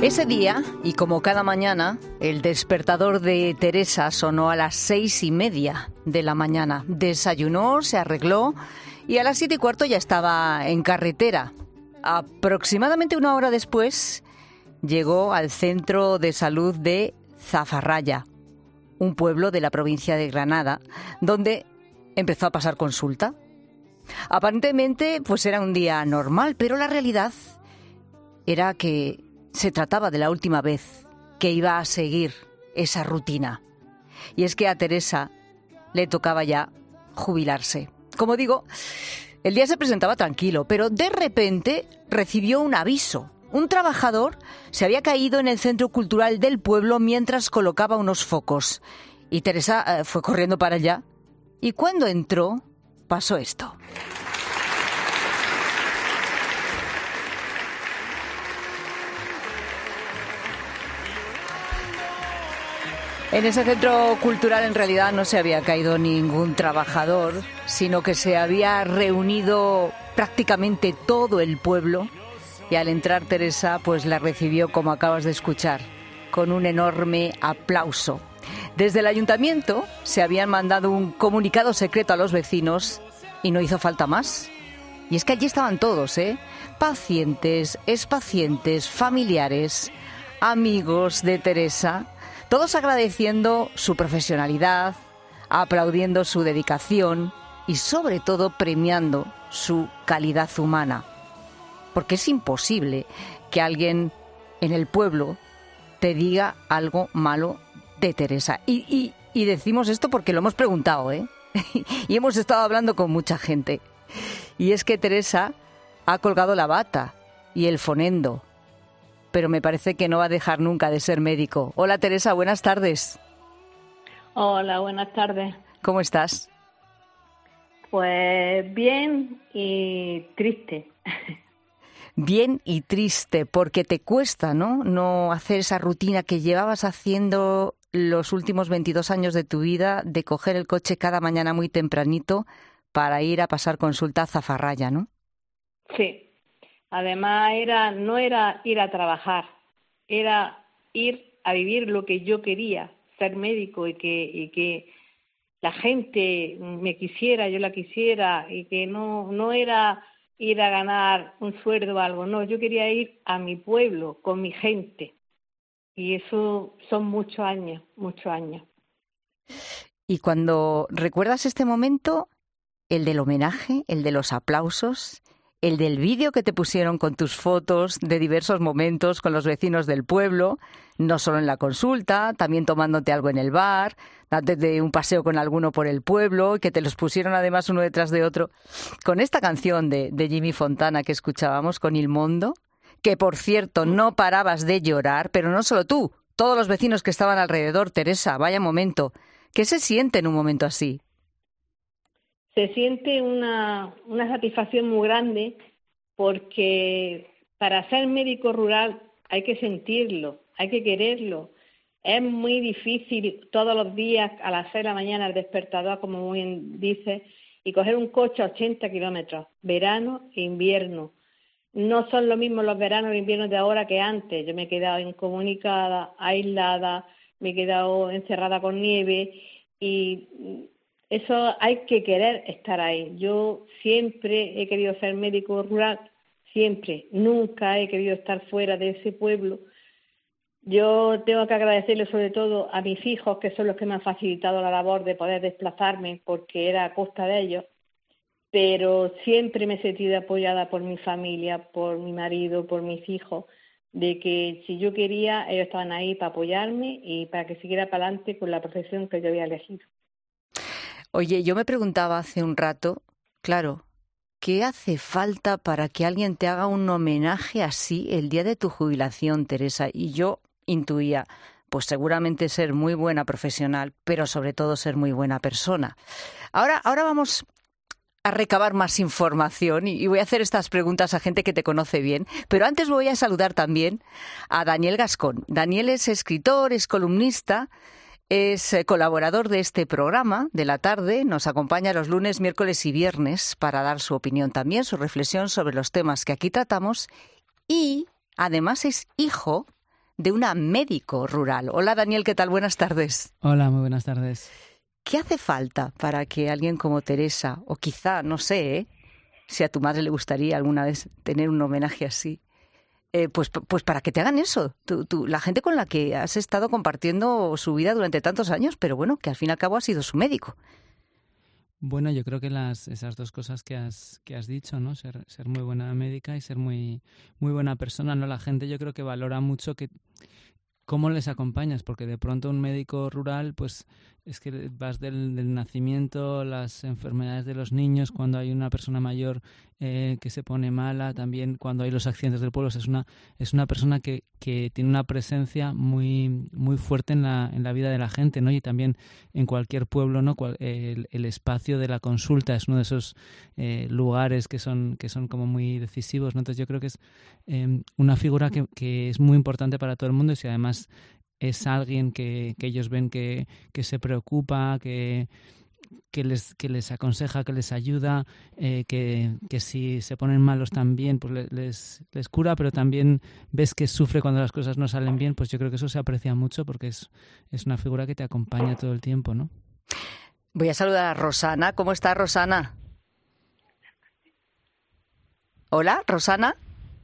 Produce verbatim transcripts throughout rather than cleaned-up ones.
Ese día, y como cada mañana, el despertador de Teresa sonó a las seis y media de la mañana. Desayunó, se arregló y a las siete y cuarto ya estaba en carretera. Aproximadamente una hora después llegó al centro de salud de Zafarraya, un pueblo de la provincia de Granada, donde empezó a pasar consulta. Aparentemente, pues era un día normal, pero la realidad era que se trataba de la última vez que iba a seguir esa rutina. Y es que a Teresa le tocaba ya jubilarse. Como digo, el día se presentaba tranquilo, pero de repente recibió un aviso. Un trabajador se había caído en el centro cultural del pueblo mientras colocaba unos focos. Y Teresa eh, fue corriendo para allá. Y cuando entró, pasó esto. En ese centro cultural en realidad no se había caído ningún trabajador, sino que se había reunido prácticamente todo el pueblo y al entrar Teresa pues la recibió como acabas de escuchar, con un enorme aplauso. Desde el ayuntamiento se habían mandado un comunicado secreto a los vecinos y no hizo falta más. Y es que allí estaban todos, ¿eh? Pacientes, expacientes, familiares, amigos de Teresa, todos agradeciendo su profesionalidad, aplaudiendo su dedicación y sobre todo premiando su calidad humana. Porque es imposible que alguien en el pueblo te diga algo malo de Teresa. Y, y, y decimos esto porque lo hemos preguntado, ¿eh? Y hemos estado hablando con mucha gente. Y es que Teresa ha colgado la bata y el fonendo, pero me parece que no va a dejar nunca de ser médico. Hola Teresa, buenas tardes. Hola, buenas tardes. ¿Cómo estás? Pues bien y triste. Bien y triste, porque te cuesta, ¿no? No hacer esa rutina que llevabas haciendo los últimos veintidós años de tu vida, de coger el coche cada mañana muy tempranito para ir a pasar consulta a Zafarraya, ¿no? Sí. Además, era no era ir a trabajar, era ir a vivir lo que yo quería, ser médico y que, y que la gente me quisiera, yo la quisiera, y que no, no era ir a ganar un sueldo o algo, no, yo quería ir a mi pueblo, con mi gente. Y eso son muchos años, muchos años. Y cuando recuerdas este momento, el del homenaje, el de los aplausos, el del vídeo que te pusieron con tus fotos de diversos momentos con los vecinos del pueblo, no solo en la consulta, también tomándote algo en el bar, dándote un paseo con alguno por el pueblo, que te los pusieron además uno detrás de otro, con esta canción de, de Jimmy Fontana que escuchábamos, con Il Mondo, que por cierto no parabas de llorar, pero no solo tú, todos los vecinos que estaban alrededor. Teresa, vaya momento. ¿Qué se siente en un momento así? Se siente una, una satisfacción muy grande porque para ser médico rural hay que sentirlo, hay que quererlo. Es muy difícil todos los días a las seis de la mañana el despertador, como muy bien dice, y coger un coche a ochenta kilómetros, verano e invierno. No son lo mismo los veranos e inviernos de ahora que antes. Yo me he quedado incomunicada, aislada, me he quedado encerrada con nieve y eso hay que querer estar ahí. Yo siempre he querido ser médico rural, siempre, nunca he querido estar fuera de ese pueblo. Yo tengo que agradecerle sobre todo a mis hijos, que son los que me han facilitado la labor de poder desplazarme, porque era a costa de ellos, pero siempre me he sentido apoyada por mi familia, por mi marido, por mis hijos, de que si yo quería, ellos estaban ahí para apoyarme y para que siguiera para adelante con la profesión que yo había elegido. Oye, yo me preguntaba hace un rato, claro, ¿qué hace falta para que alguien te haga un homenaje así el día de tu jubilación, Teresa? Y yo intuía, pues seguramente ser muy buena profesional, pero sobre todo ser muy buena persona. Ahora, ahora vamos a recabar más información y voy a hacer estas preguntas a gente que te conoce bien, pero antes voy a saludar también a Daniel Gascón. Daniel es escritor, es columnista, es colaborador de este programa de la tarde, nos acompaña los lunes, miércoles y viernes para dar su opinión también, su reflexión sobre los temas que aquí tratamos y además es hijo de una médico rural. Hola Daniel, ¿qué tal? Buenas tardes. Hola, muy buenas tardes. ¿Qué hace falta para que alguien como Teresa, o quizá, no sé, ¿eh? si a tu madre le gustaría alguna vez tener un homenaje así, eh, pues, pues para que te hagan eso? Tú, tú, la gente con la que has estado compartiendo su vida durante tantos años, pero bueno, que al fin y al cabo ha sido su médico. Bueno, yo creo que las esas dos cosas que has que has dicho, ¿no? Ser ser muy buena médica y ser muy muy buena persona, ¿no? La gente yo creo que valora mucho que cómo les acompañas, porque de pronto un médico rural, pues es que vas del, del nacimiento, las enfermedades de los niños, cuando hay una persona mayor eh, que se pone mala, también cuando hay los accidentes del pueblo, es una es una persona que, que tiene una presencia muy muy fuerte en la en la vida de la gente, ¿no? Y también en cualquier pueblo, ¿no? Cual, el, el espacio de la consulta es uno de esos eh, lugares que son que son como muy decisivos, ¿no? Entonces yo creo que es eh, una figura que, que es muy importante para todo el mundo y si además es alguien que, que ellos ven que, que se preocupa, que, que, les, que les aconseja, que les ayuda, eh, que, que si se ponen malos también pues les, les cura, pero también ves que sufre cuando las cosas no salen bien, pues yo creo que eso se aprecia mucho porque es, es una figura que te acompaña todo el tiempo, ¿no? Voy a saludar a Rosana. ¿Cómo está Rosana? Hola, Rosana.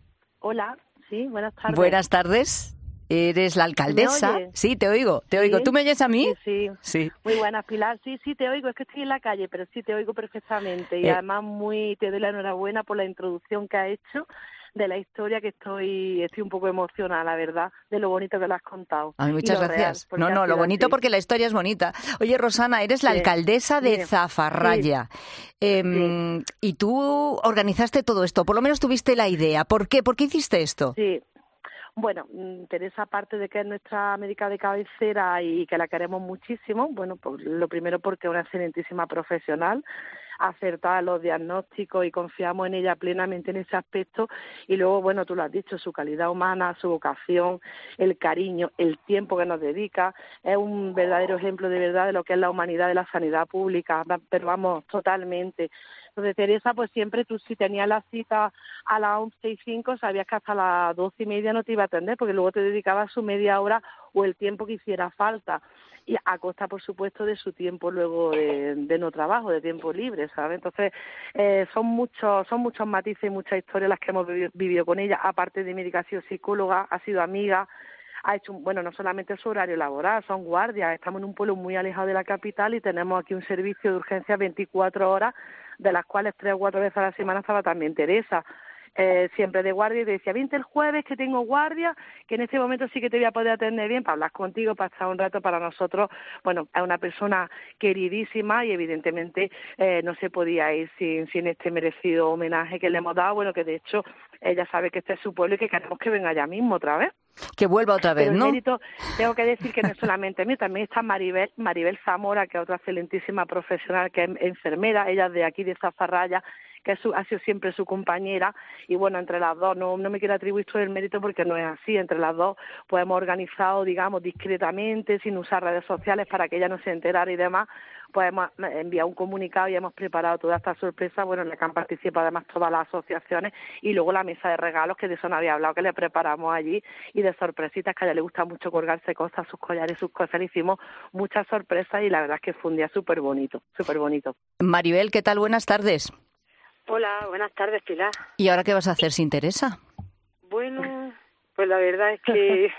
Hola, sí, buenas tardes. Buenas tardes. ¿Eres la alcaldesa? Sí, te oigo, te ¿Sí? oigo. ¿Tú me oyes a mí? Sí, sí, sí. Muy buenas, Pilar. Sí, sí, te oigo. Es que estoy en la calle, pero sí te oigo perfectamente. Y eh. además muy te doy la enhorabuena por la introducción que has hecho de la historia, que estoy estoy un poco emocionada, la verdad, de lo bonito que lo has contado. Ay, muchas gracias. Real, no, no, lo bonito así. Porque la historia es bonita. Oye, Rosana, eres la sí. alcaldesa de sí. Zafarraya. Sí. Eh, sí. Y tú organizaste todo esto, por lo menos tuviste la idea. ¿Por qué? ¿Por qué hiciste esto? Sí. Bueno, Teresa, aparte de que es nuestra médica de cabecera y que la queremos muchísimo, bueno, pues lo primero porque es una excelentísima profesional, acertada en los diagnósticos y confiamos en ella plenamente en ese aspecto. Y luego, bueno, tú lo has dicho, su calidad humana, su vocación, el cariño, el tiempo que nos dedica, es un verdadero ejemplo de verdad de lo que es la humanidad de la sanidad pública, pero vamos, totalmente. Entonces, Teresa, pues siempre tú si tenías la cita a las once y cinco, sabías que hasta las doce y media no te iba a atender, porque luego te dedicabas su media hora o el tiempo que hiciera falta, y a costa, por supuesto, de su tiempo luego de, de no trabajo, de tiempo libre, ¿sabes? Entonces, eh, son muchos son muchos matices y muchas historias las que hemos vivido, vivido con ella. Aparte de médica, ha sido psicóloga, ha sido amiga, ha hecho, bueno, no solamente su horario laboral, son guardias. Estamos en un pueblo muy alejado de la capital y tenemos aquí un servicio de urgencia veinticuatro horas, de las cuales tres o cuatro veces a la semana estaba también Teresa. Eh, siempre de guardia, y te decía, vente el jueves que tengo guardia, que en este momento sí que te voy a poder atender bien, para hablar contigo, para estar un rato. Para nosotros, bueno, es una persona queridísima y evidentemente eh, no se podía ir sin, sin este merecido homenaje que le hemos dado. Bueno, que de hecho ella sabe que este es su pueblo y que queremos que venga allá mismo otra vez. Que vuelva otra vez, Pero el ¿no? mérito, tengo que decir que no es solamente mío, también está Maribel, Maribel Zamora, que es otra excelentísima profesional, que es enfermera, ella es de aquí de Zafarraya, que es su, ha sido siempre su compañera, y bueno, entre las dos, no, no me quiero atribuir todo el mérito porque no es así, entre las dos pues hemos organizado, digamos, discretamente, sin usar redes sociales para que ella no se enterara y demás, pues hemos enviado un comunicado y hemos preparado toda esta sorpresa, bueno, en la que han participado además todas las asociaciones, y luego la mesa de regalos, que de eso no había hablado, que le preparamos allí, y de sorpresitas, que a ella le gusta mucho colgarse cosas, sus collares, sus cosas, le hicimos muchas sorpresas y la verdad es que fue un día súper bonito, súper bonito. Maribel, ¿qué tal? Buenas tardes. Hola, buenas tardes, Pilar. ¿Y ahora qué vas a hacer sin Teresa? Bueno, pues la verdad es que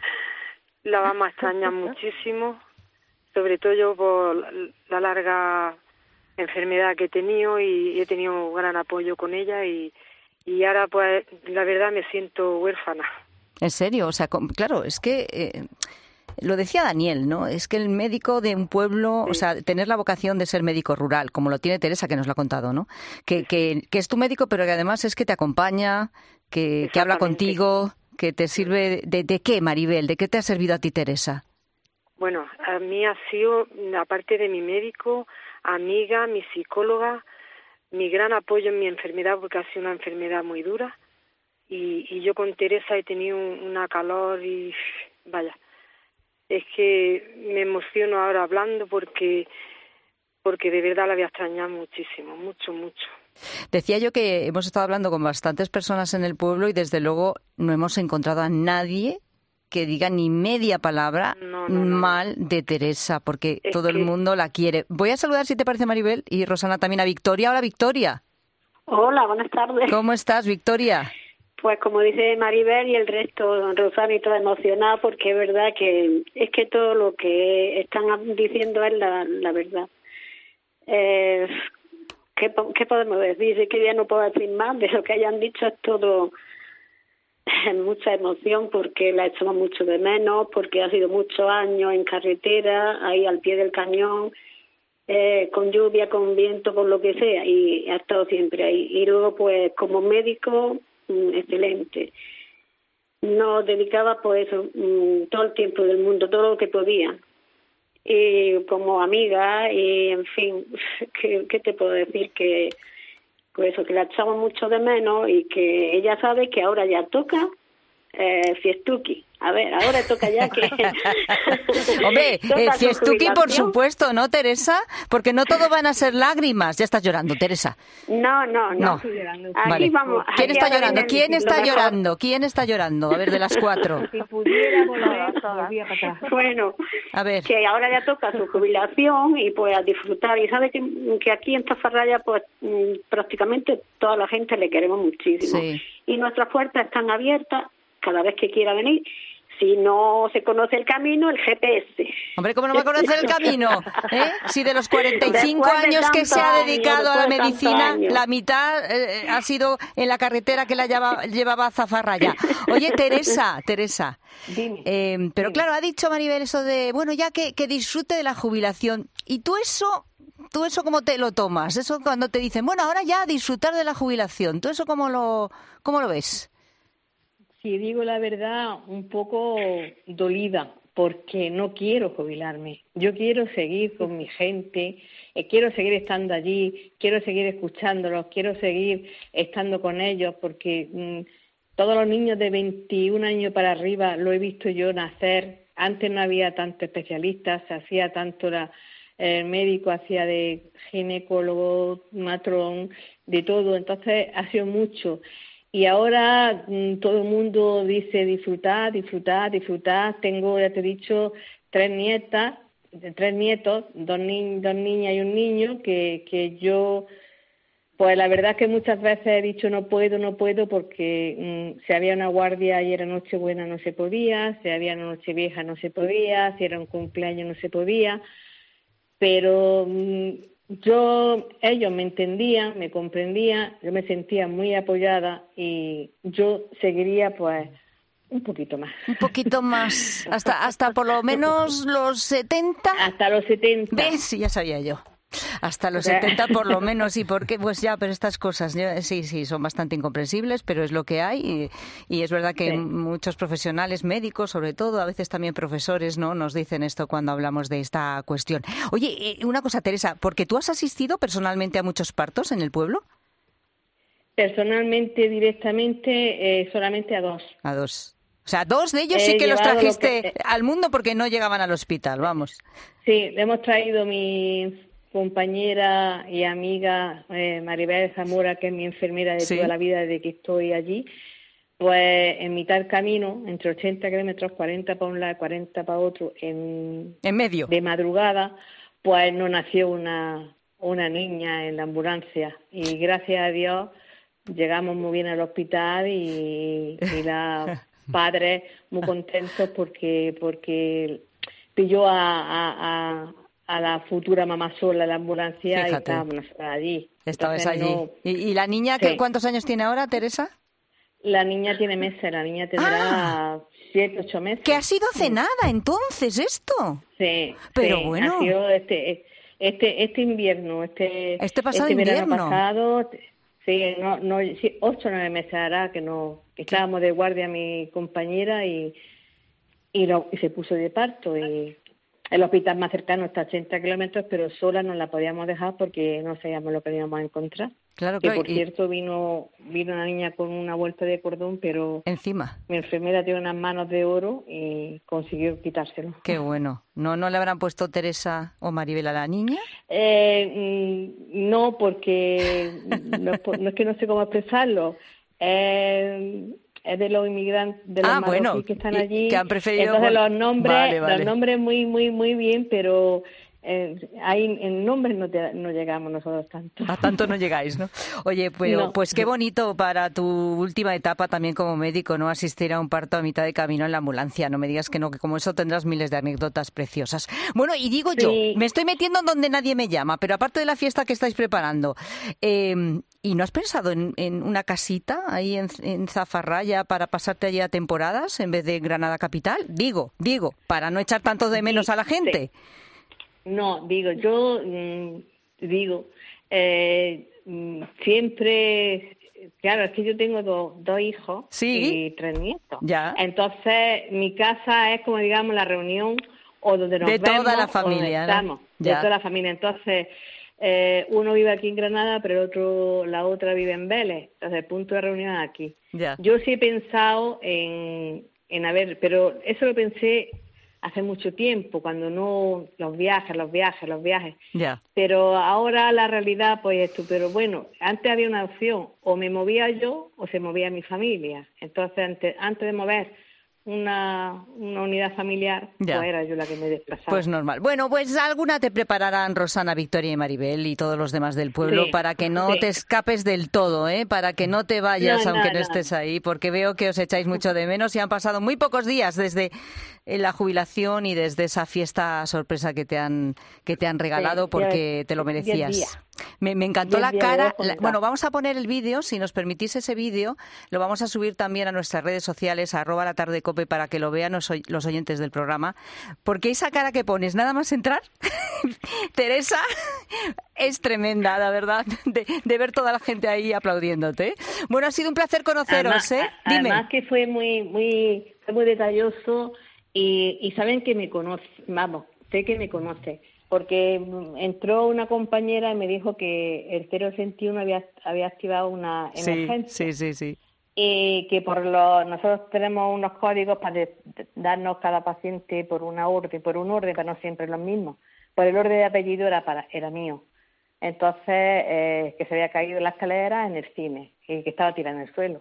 la vamos a extrañar muchísimo, sobre todo yo por la larga enfermedad que he tenido, y he tenido gran apoyo con ella, y, y ahora pues la verdad me siento huérfana. ¿En serio? O sea, claro, es que... Eh... Lo decía Daniel, ¿no? Es que el médico de un pueblo, sí. O sea, tener la vocación de ser médico rural, como lo tiene Teresa, que nos lo ha contado, ¿no? Que, que, que es tu médico, pero que además es que te acompaña, que, que habla contigo, que te sirve... De, ¿De qué, Maribel? ¿De qué te ha servido a ti, Teresa? Bueno, a mí ha sido, aparte de mi médico, amiga, mi psicóloga, mi gran apoyo en mi enfermedad, porque ha sido una enfermedad muy dura, y, y yo con Teresa he tenido una calor y... vaya... Es que me emociono ahora hablando porque porque de verdad la voy a extrañar muchísimo, mucho, mucho. Decía yo que hemos estado hablando con bastantes personas en el pueblo y desde luego no hemos encontrado a nadie que diga ni media palabra no, no, no. mal de Teresa, porque es todo que... el mundo la quiere. Voy a saludar, si te parece, Maribel, y Rosana también, a Victoria. Hola, Victoria. Hola, buenas tardes. ¿Cómo estás, Victoria? Pues como dice Maribel y el resto, Rosana y toda emocionada, porque es verdad que es que todo lo que están diciendo es la, la verdad. Eh, ¿qué, ¿Qué podemos decir? Es que ya no puedo decir más de lo que hayan dicho, es todo mucha emoción, porque la echamos mucho de menos, porque ha sido muchos años en carretera, ahí al pie del cañón, Eh, con lluvia, con viento, con lo que sea, y ha estado siempre ahí. Y luego, pues, como médico, mmm, excelente. Nos dedicaba, pues, eso, mmm, todo el tiempo del mundo, todo lo que podía. Y como amiga, y en fin, ¿qué, qué te puedo decir? Que, pues eso, que la echamos mucho de menos y que ella sabe que ahora ya toca eh, fiestuki. A ver, ahora toca ya que... Hombre, eh, fiestuki por supuesto, ¿no, Teresa? Porque no todo van a ser lágrimas. Ya estás llorando, Teresa. No, no, no. No. Aquí vale. vamos. ¿Quién está llorando? ¿Quién está mejor. llorando? ¿Quién está llorando? A ver, de las cuatro. Si pudiera volver, volvía para atrás. Bueno, a ver. Que ahora ya toca su jubilación y pues a disfrutar. Y sabe que, que aquí en Tafarraya pues prácticamente toda la gente le queremos muchísimo. Sí. Y nuestras puertas están abiertas cada vez que quiera venir. Si no se conoce el camino, el G P S. Hombre, ¿cómo no va a conocer el camino? ¿Eh? Si de los cuarenta y cinco Después de años que se ha tantos dedicado años, a la después de medicina, tantos años. la mitad eh, ha sido en la carretera que la llevaba, llevaba a Zafarraya. Oye, Teresa, Teresa, Dime. eh, pero Dime. claro, ha dicho Maribel eso de, bueno, ya que, que disfrute de la jubilación. ¿Y tú eso, tú eso cómo te lo tomas? Eso cuando te dicen, bueno, ahora ya disfrutar de la jubilación. ¿Tú eso cómo lo, cómo lo ves? Si digo la verdad, un poco dolida, porque no quiero jubilarme. Yo quiero seguir con mi gente, eh, quiero seguir estando allí, quiero seguir escuchándolos, quiero seguir estando con ellos, porque mmm, todos los niños de veintiún años para arriba lo he visto yo nacer. Antes no había tantos especialistas, se hacía tanto la, el médico, hacía de ginecólogo, matrón, de todo, entonces ha sido mucho. Y ahora mmm, todo el mundo dice disfrutar, disfrutar, disfrutar. Tengo, ya te he dicho, tres nietas, tres nietos, dos, ni- dos niñas y un niño, que, que yo, pues la verdad que muchas veces he dicho no puedo, no puedo, porque mmm, si había una guardia y era Nochebuena no se podía, si había una Nochevieja no se podía, si era un cumpleaños no se podía, pero... Mmm, Yo, ellos me entendían, me comprendían, yo me sentía muy apoyada y yo seguiría pues un poquito más. Un poquito más, hasta hasta por lo menos los setenta. Hasta los setenta. ¿Ves? Sí, ya sabía yo. Hasta los O sea... setenta por lo menos, y por qué, pues ya, pero estas cosas, ya, sí, sí, son bastante incomprensibles, pero es lo que hay, y, y es verdad que sí. muchos profesionales, médicos sobre todo, a veces también profesores, ¿no?, nos dicen esto cuando hablamos de esta cuestión. Oye, una cosa, Teresa, ¿porque tú has asistido personalmente a muchos partos en el pueblo? Personalmente, directamente, eh, solamente a dos. A dos. O sea, dos de ellos He sí que los llevado lo trajiste que- al mundo porque no llegaban al hospital, vamos. Sí, le hemos traído mi compañera y amiga eh, Maribel Zamora, que es mi enfermera de Sí. toda la vida desde que estoy allí, pues en mitad del camino, entre ochenta kilómetros, cuarenta para un lado, cuarenta para otro, en, En medio. de madrugada, pues nos nació una, una niña en la ambulancia y gracias a Dios llegamos muy bien al hospital y, y los padres muy contentos porque porque pilló a, a, a a la futura mamá sola en la ambulancia. Fíjate. Y estábamos allí. Estabas Entonces, allí. no- ¿Y, y la niña Sí. qué, cuántos años tiene ahora, Teresa? La niña tiene meses, la niña tendrá Ah. siete, ocho meses. Que ha sido hace nada entonces esto. Sí, Pero sí, bueno. ha sido este, este, este invierno, este, Este pasado verano invierno. pasado, sí, no, no, sí, ocho o nueve meses hará que no, que estábamos de guardia mi compañera y, y, lo, y se puso de parto y el hospital más cercano está a ochenta kilómetros, pero sola no la podíamos dejar porque no sabíamos lo que íbamos a encontrar. Claro, Que claro. por y- cierto vino, vino una niña con una vuelta de cordón, pero Encima. mi enfermera tiene unas manos de oro y consiguió quitárselo. Qué bueno. ¿No, no le habrán puesto Teresa o Maribel a la niña? Eh, mm, no, porque no, es por- no es que no sé cómo expresarlo. Eh, es de los inmigrantes, de los ah, marroquíes bueno, que están allí. Que han preferido Entonces por... los nombres, vale, vale. los nombres muy, muy, muy bien, pero eh, ahí en nombres no, te, no llegamos nosotros tanto. A tanto no llegáis, ¿no? Oye, pues, no. pues qué bonito para tu última etapa también como médico, ¿no? Asistir a un parto a mitad de camino en la ambulancia. No me digas que no, que como eso tendrás miles de anécdotas preciosas. Bueno, y digo sí. yo, me estoy metiendo en donde nadie me llama, pero aparte de la fiesta que estáis preparando, eh, ¿y no has pensado en, en una casita ahí en, en Zafarraya para pasarte allí a temporadas en vez de Granada capital? Digo, digo, para no echar tanto de menos sí, a la gente. Sí. No, digo, yo mmm, digo, eh, siempre, claro, es que yo tengo dos, dos hijos ¿Sí? y tres nietos. Ya. Entonces, mi casa es como, digamos, la reunión o donde nos de vemos. toda la familia, o donde estamos, ¿no? de toda la familia. Entonces, eh, uno vive aquí en Granada, pero el otro, la otra vive en Vélez. Entonces, el punto de reunión es aquí. Ya. Yo sí he pensado en, en haber, pero eso lo pensé hace mucho tiempo, cuando no, los viajes, los viajes, los viajes. Ya. Pero ahora la realidad, pues esto, pero bueno, antes había una opción, o me movía yo o se movía mi familia. Entonces, antes, antes de mover una, una unidad familiar, ya. pues era yo la que me desplazaba. Pues normal. Bueno, pues alguna te prepararán Rosana, Victoria y Maribel y todos los demás del pueblo sí, para que no sí. te escapes del todo, ¿eh? Para que no te vayas no, aunque no, no no estés ahí, porque veo que os echáis mucho de menos y han pasado muy pocos días desde la jubilación y desde esa fiesta sorpresa que te han que te han regalado sí, porque te lo merecías. Me, me encantó la cara. La, bueno, vamos a poner el vídeo, si nos permitís ese vídeo, lo vamos a subir también a nuestras redes sociales, arroba la tarde cope, para que lo vean los, los oyentes del programa, porque esa cara que pones, nada más entrar, Teresa, es tremenda, la verdad, de, de ver toda la gente ahí aplaudiéndote. Bueno, ha sido un placer conoceros, además, ¿eh? Dime. Además que fue muy, muy, fue muy detalloso y, y saben que me conoce, vamos, sé que me conoce. Porque entró una compañera y me dijo que el cero sesenta y uno había, había activado una emergencia. Sí, sí, sí, sí. Y que por lo, nosotros tenemos unos códigos para de, de, darnos cada paciente por una orden, por un orden, pero no siempre los mismos. Pues el orden de apellido era para era mío. Entonces, eh, que se había caído en la escalera en el cine y que estaba tirado en el suelo.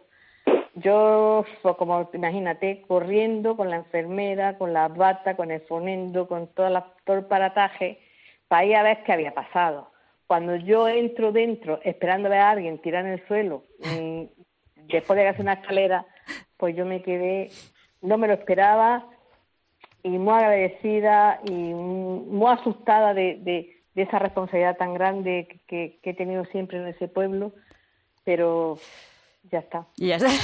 Yo, pues, como imagínate, corriendo con la enfermera, con la bata, con el fonendo, con toda la, todo el parataje, para ir a ver qué había pasado. Cuando yo entro dentro, esperando ver a alguien tirar en el suelo, mmm, después de hacer una escalera, pues yo me quedé, no me lo esperaba, y muy agradecida y muy asustada de, de, de esa responsabilidad tan grande que, que he tenido siempre en ese pueblo, pero ya está. Ya está.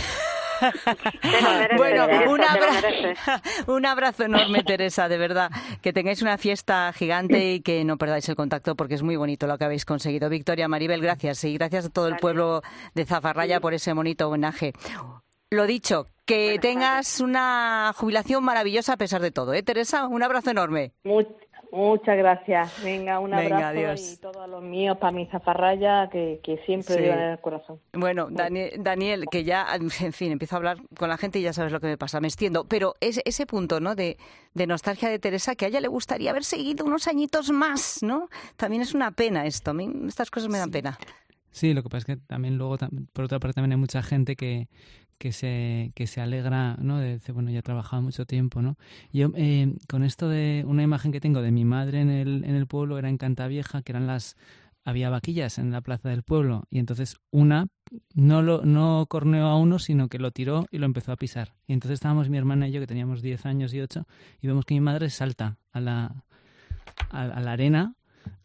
Merece, bueno, Teresa, un abrazo, un abrazo enorme, Teresa, de verdad. Que tengáis una fiesta gigante y que no perdáis el contacto porque es muy bonito lo que habéis conseguido. Victoria, Maribel, gracias. Y gracias a todo el pueblo de Zafarraya por ese bonito homenaje. Lo dicho, que Buenas tengas tardes. Una jubilación maravillosa a pesar de todo, ¿eh, Teresa? Un abrazo enorme. Muy, muchas gracias. Venga, un abrazo. Venga, adiós. Y todos los míos para mi Zafarraya, que, que siempre sí. llevan en el corazón. Bueno, Daniel, Daniel, que ya, en fin, empiezo a hablar con la gente y ya sabes lo que me pasa, me extiendo. Pero ese, ese punto, ¿no?, de, de nostalgia de Teresa, que a ella le gustaría haber seguido unos añitos más, ¿no? También es una pena esto. A mí estas cosas me dan pena. Sí, lo que pasa es que también luego, por otra parte, también hay mucha gente que que se que se alegra, ¿no? De decir, bueno, ya he trabajado mucho tiempo, ¿no? Yo eh, con esto de una imagen que tengo de mi madre en el en el pueblo, era en Cantavieja, que eran las había vaquillas en la plaza del pueblo, y entonces una no lo no corneó a uno, sino que lo tiró y lo empezó a pisar. Y entonces estábamos mi hermana y yo, que teníamos diez años y ocho, y vemos que mi madre salta a la a, a la arena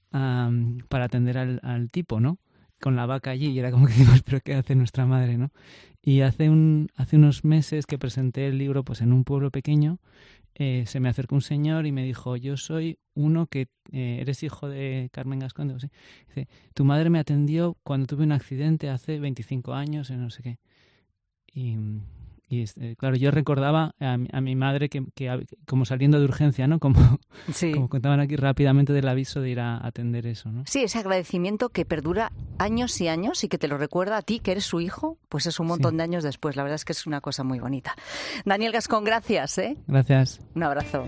um, para atender al, al tipo, ¿no?, con la vaca allí, y era como que decimos, pero ¿qué hace nuestra madre, no? Y hace un hace unos meses que presenté el libro pues en un pueblo pequeño, eh, se me acercó un señor y me dijo, yo soy uno que eh, eres hijo de Carmen Gascón, digo, sí. Dice, tu madre me atendió cuando tuve un accidente hace veinticinco años, y no sé qué. Y, y eh, claro, yo recordaba a mi, a mi madre que, que como saliendo de urgencia, ¿no? Como, sí. como contaban aquí rápidamente del aviso de ir a atender eso, ¿no? Sí, ese agradecimiento que perdura años y años y que te lo recuerda a ti, que eres su hijo, pues es un montón sí. de años después. La verdad es que es una cosa muy bonita. Daniel Gascón, gracias, ¿eh? Gracias. Un abrazo.